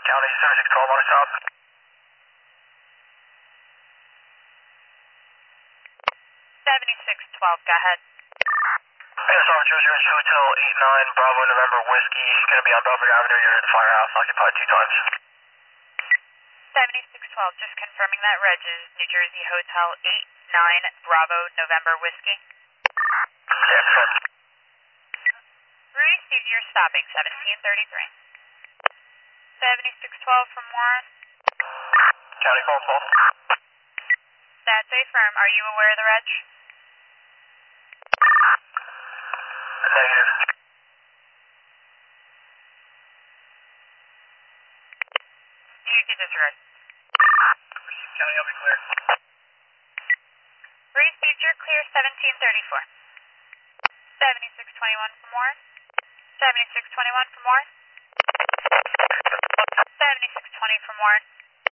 County 7612 on a south. Go ahead. Yes, Officer 002 Hotel 89 Bravo November Whiskey. Going to be on Belford Avenue. You're at the firehouse. Occupied 2 times. 7612, just confirming that reg is New Jersey Hotel 89 Bravo November Whiskey. Yeah, confirmed. Received, you're stopping 1733. 7612 from Warren. County call, call. That's a firm. Are you aware of the reg? Negative. You can disregard. County, I'll be clear. Received, you're clear 1734. 7621 from Warren. 7621 from Warren. 7620 from Warren.